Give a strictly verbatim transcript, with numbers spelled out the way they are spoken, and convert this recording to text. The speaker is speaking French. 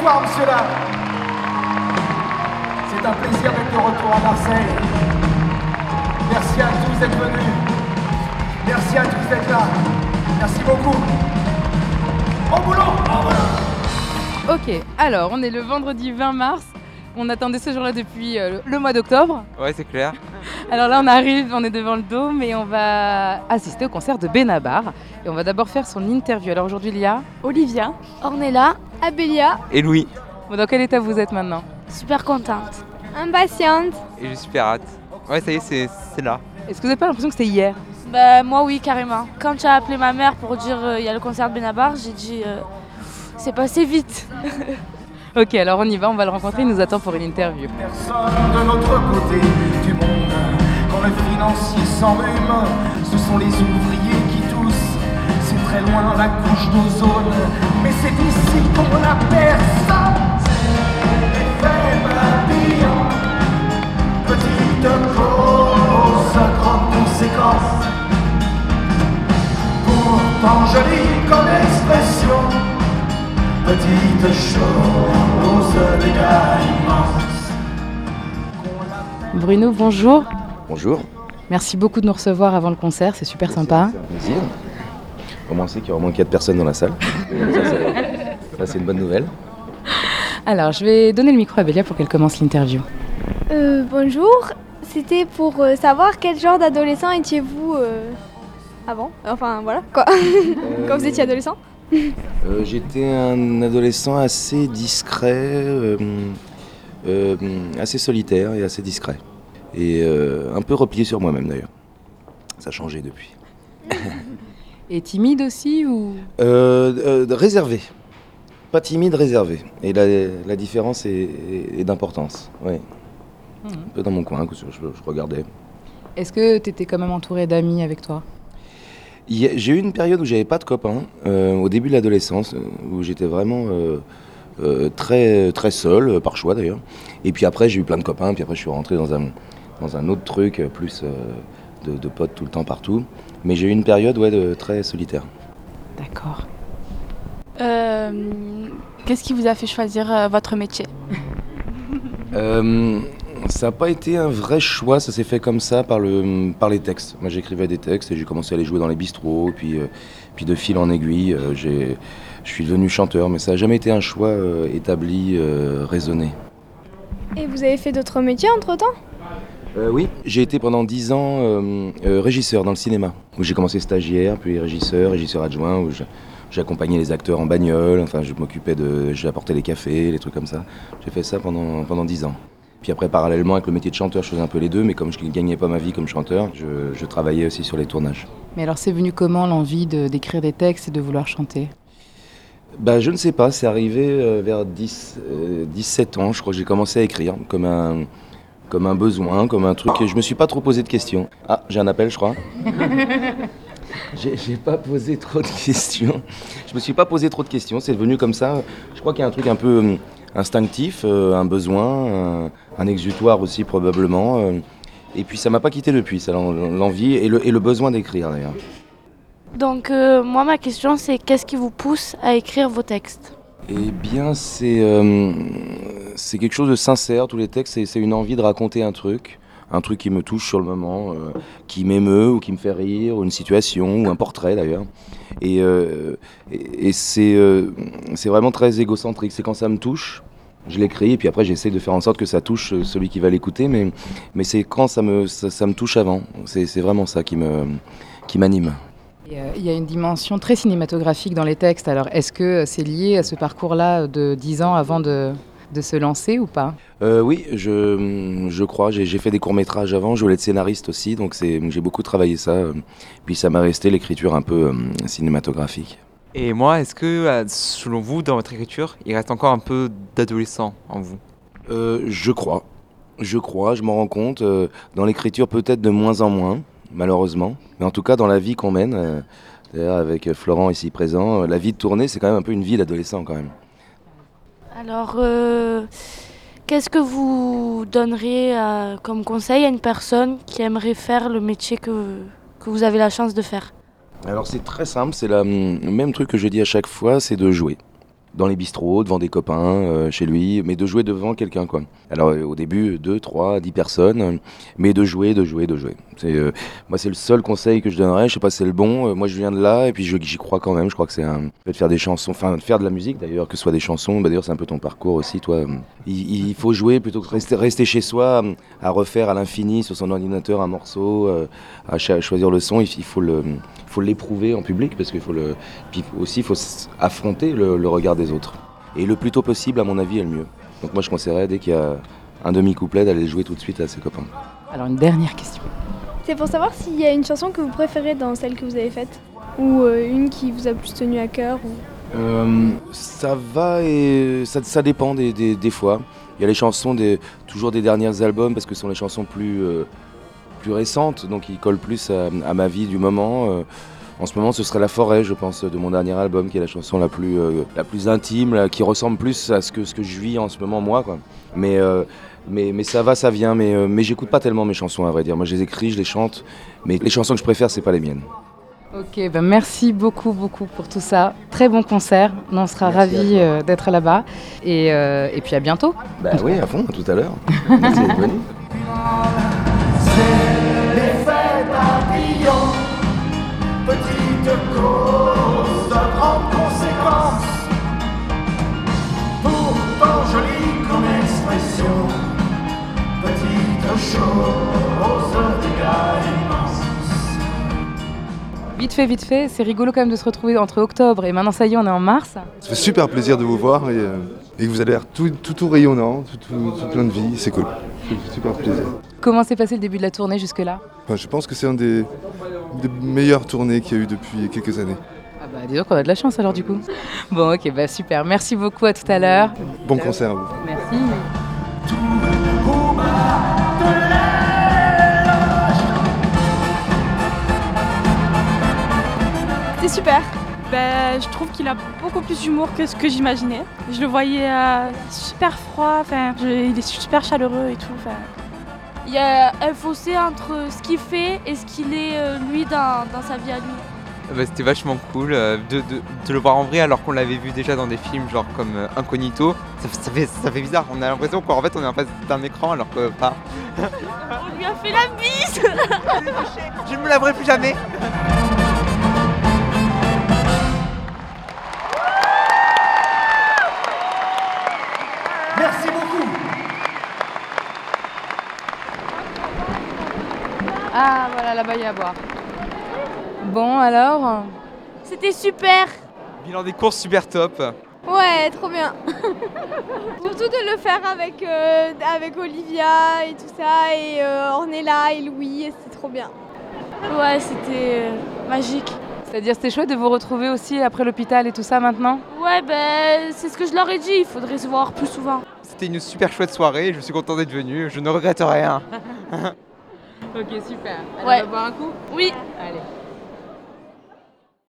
Bonsoir, monsieur là. C'est un plaisir d'être de retour à Marseille. Merci à tous d'être venus. Merci à tous d'être là. Merci beaucoup. Au boulot, au boulot. Ok, alors on est le vendredi vingt mars. On attendait ce jour-là depuis euh, le mois d'octobre. Ouais, c'est clair. Alors là, on arrive, on est devant le dôme et on va assister au concert de Benabar. Et on va d'abord faire son interview. Alors aujourd'hui, il y a Olivia, Ornella, Abélia. Et Louis. Bon, dans quel état vous êtes maintenant? Super contente. Impatiente. Et j'ai super hâte. Ouais, ça y est, c'est, c'est là. Est-ce que vous n'avez pas l'impression que c'était hier? Bah, moi, oui, carrément. Quand tu as appelé ma mère pour dire qu'il euh, y a le concert de Benabar, j'ai dit euh, c'est passé vite. Ok, alors on y va, on va le rencontrer, il nous attend pour une interview. Personne de notre côté du monde, quand le financier s'enrhume, ce sont les ouvriers qui toussent. C'est très loin la couche d'ozone, mais c'est ici qu'on la perce. Effet papillon, petite cause, grande conséquence. Pourtant jolie comme expression. Petite chose de gars immense. Bruno, bonjour. Bonjour. Merci beaucoup de nous recevoir avant le concert, c'est super sympa. C'est un plaisir. Au moins, on sait qu'il y aura moins quatre personnes dans la salle. Ça, c'est, ça, c'est une bonne nouvelle. Alors, je vais donner le micro à Bélia pour qu'elle commence l'interview. Euh, bonjour, c'était pour euh, savoir quel genre d'adolescent étiez-vous euh, avant. Enfin, voilà, quoi. Euh, Quand vous étiez adolescent. euh, J'étais un adolescent assez discret, euh, euh, assez solitaire et assez discret. Et euh, un peu replié sur moi-même d'ailleurs. Ça a changé depuis. Et timide aussi ou euh, euh, Réservé. Pas timide, réservé. Et la, la différence est, est, est d'importance. Ouais. Mmh. Un peu dans mon coin, je, je regardais. Est-ce que tu étais quand même entouré d'amis avec toi? J'ai eu une période où j'avais pas de copains, euh, au début de l'adolescence, où j'étais vraiment euh, euh, très, très seul, euh, par choix d'ailleurs. Et puis après, j'ai eu plein de copains, puis après, je suis rentré dans un, dans un autre truc, plus euh, de, de potes tout le temps partout. Mais j'ai eu une période ouais, de, très solitaire. D'accord. Euh, qu'est-ce qui vous a fait choisir euh, votre métier? euh, Ça n'a pas été un vrai choix, ça s'est fait comme ça par, le, par les textes. Moi j'écrivais des textes et j'ai commencé à les jouer dans les bistrots, puis, euh, puis de fil en aiguille, euh, j'ai, je suis devenu chanteur, mais ça n'a jamais été un choix euh, établi, euh, raisonné. Et vous avez fait d'autres métiers entre-temps? euh, Oui, j'ai été pendant dix ans euh, euh, régisseur dans le cinéma, où j'ai commencé stagiaire, puis régisseur, régisseur adjoint, où je, j'accompagnais les acteurs en bagnole, enfin je m'occupais de, j'apportais les cafés, les trucs comme ça. J'ai fait ça pendant, pendant dix ans. Puis après, parallèlement avec le métier de chanteur, je faisais un peu les deux, mais comme je ne gagnais pas ma vie comme chanteur, je, je travaillais aussi sur les tournages. Mais alors, c'est venu comment l'envie de, d'écrire des textes et de vouloir chanter? Bah, je ne sais pas, c'est arrivé euh, vers dix, euh, dix-sept ans, je crois que j'ai commencé à écrire, comme un, comme un besoin, comme un truc, et je me suis pas trop posé de questions. Ah, j'ai un appel, je crois. j'ai, j'ai pas posé trop de questions. Je me suis pas posé trop de questions, c'est devenu comme ça. Je crois qu'il y a un truc un peu... Euh, instinctif, euh, un besoin, un, un exutoire aussi probablement. Euh, et puis ça m'a pas quitté depuis, ça, l'envie et le, et le besoin d'écrire d'ailleurs. Donc euh, moi ma question c'est qu'est-ce qui vous pousse à écrire vos textes? Eh bien c'est, euh, c'est quelque chose de sincère, tous les textes, c'est, c'est une envie de raconter un truc, un truc qui me touche sur le moment, euh, qui m'émeut ou qui me fait rire, ou une situation, ou un portrait d'ailleurs. Et, euh, et, et c'est, euh, c'est vraiment très égocentrique, c'est quand ça me touche, je l'écris et puis après j'essaie de faire en sorte que ça touche celui qui va l'écouter, mais, mais c'est quand ça me, ça, ça me touche avant, c'est, c'est vraiment ça qui, me, qui m'anime. Il euh, y a une dimension très cinématographique dans les textes, alors est-ce que c'est lié à ce parcours-là de dix ans avant de, de se lancer ou pas? euh, Oui, je, je crois, j'ai, j'ai fait des courts-métrages avant, je voulais être scénariste aussi, donc c'est, j'ai beaucoup travaillé ça, puis ça m'a resté l'écriture un peu euh, cinématographique. Et moi, est-ce que, selon vous, dans votre écriture, il reste encore un peu d'adolescent en vous? euh, Je crois. Je crois, je m'en rends compte. Euh, dans l'écriture, peut-être de moins en moins, malheureusement. Mais en tout cas, dans la vie qu'on mène, euh, d'ailleurs avec Florent ici présent, euh, la vie de tournée, c'est quand même un peu une vie d'adolescent quand même. Alors, euh, qu'est-ce que vous donneriez euh, comme conseil à une personne qui aimerait faire le métier que, que vous avez la chance de faire? Alors c'est très simple, c'est le même truc que je dis à chaque fois, c'est de jouer. dans les bistrots, devant des copains, euh, chez lui, mais de jouer devant quelqu'un, quoi. Alors euh, au début, deux, trois, dix personnes, euh, mais de jouer, de jouer, de jouer. C'est, euh, moi, c'est le seul conseil que je donnerais. Je sais pas si c'est le bon. Euh, moi, je viens de là, et puis je, j'y crois quand même. Je crois que c'est un fait de faire des chansons, enfin de faire de la musique d'ailleurs, que ce soit des chansons. Bah, d'ailleurs, c'est un peu ton parcours aussi, toi. Il, il faut jouer plutôt que rester, rester chez soi, à refaire à l'infini sur son ordinateur un morceau, euh, à, ch- à choisir le son. Il, il faut le, il faut l'éprouver en public, parce qu'il faut le, puis aussi, il faut affronter le, le regard des autres. Et le plus tôt possible, à mon avis, est le mieux. Donc moi, je conseillerais, dès qu'il y a un demi-couplet, d'aller jouer tout de suite à ses copains. Alors une dernière question. C'est pour savoir s'il y a une chanson que vous préférez dans celle que vous avez faite, ou euh, une qui vous a plus tenu à cœur. Ou... Euh, ça va et ça, ça dépend des, des, des fois. Il y a les chansons des, toujours des derniers albums, parce que ce sont les chansons plus, euh, plus récentes, donc ils collent plus à, à ma vie du moment. Euh, En ce moment, ce serait La Forêt, je pense, de mon dernier album, qui est la chanson la plus, euh, la plus intime, là, qui ressemble plus à ce que, ce que je vis en ce moment, moi, quoi. Mais, euh, mais, mais ça va, ça vient, mais, euh, mais j'écoute pas tellement mes chansons, à vrai dire. Moi, je les écris, je les chante, mais les chansons que je préfère, c'est pas les miennes. Ok, ben merci beaucoup, beaucoup pour tout ça. Très bon concert. On sera Merci ravis euh, d'être là-bas. Et, euh, et puis à bientôt. Bah oui, à fond, à tout à l'heure. Merci d'être venu. C'est l'effet papillon, petite cause de grandes conséquences. Pourtant jolie comme expression, petite chose de dégâts immenses. Vite fait, vite fait. C'est rigolo quand même de se retrouver entre octobre et maintenant, ça y est, on est en mars. Ça fait super plaisir de vous voir et, euh, et que vous avez l'air tout, tout, tout rayonnant, tout, tout, tout plein de vie, c'est cool. C'est super plaisir. Comment s'est passé le début de la tournée jusque-là? Enfin, je pense que c'est un des, des meilleures tournées qu'il y a eu depuis quelques années. Ah bah dis donc, on a de la chance alors du coup. Bon ok, bah super. Merci beaucoup, à tout à l'heure. Bon concert à vous. Merci. Au bas de l'éloge. C'était super. Ben, je trouve qu'il a beaucoup plus d'humour que ce que j'imaginais. Je le voyais euh, super froid, enfin, je- il est super chaleureux et tout. Enfin. Il y a un fossé entre ce qu'il fait et ce qu'il est euh, lui dans, dans sa vie à lui. Bah, c'était vachement cool euh, de, de- de le voir en vrai, alors qu'on l'avait vu déjà dans des films genre comme euh, Incognito. Ça, ça fait, ça fait bizarre, on a l'impression qu'en fait on est en face d'un écran alors que pas. On lui a fait la bise. Je ne me laverai plus jamais. Merci beaucoup. Ah voilà, là-bas il y a à boire. Bon alors, C'était super. Bilan des courses super top. Ouais, trop bien. Surtout de le faire avec, euh, avec Olivia et tout ça, et euh, Ornella et Louis, et c'était trop bien. Ouais, c'était euh, magique. c'est-à-dire c'était chouette de vous retrouver aussi après l'hôpital et tout ça maintenant? Ouais, ben c'est ce que je leur ai dit, il faudrait se voir plus souvent. C'était une super chouette soirée, je suis content d'être venu, je ne regrette rien. Ok, super. Ouais. On va boire un coup? Oui. Allez.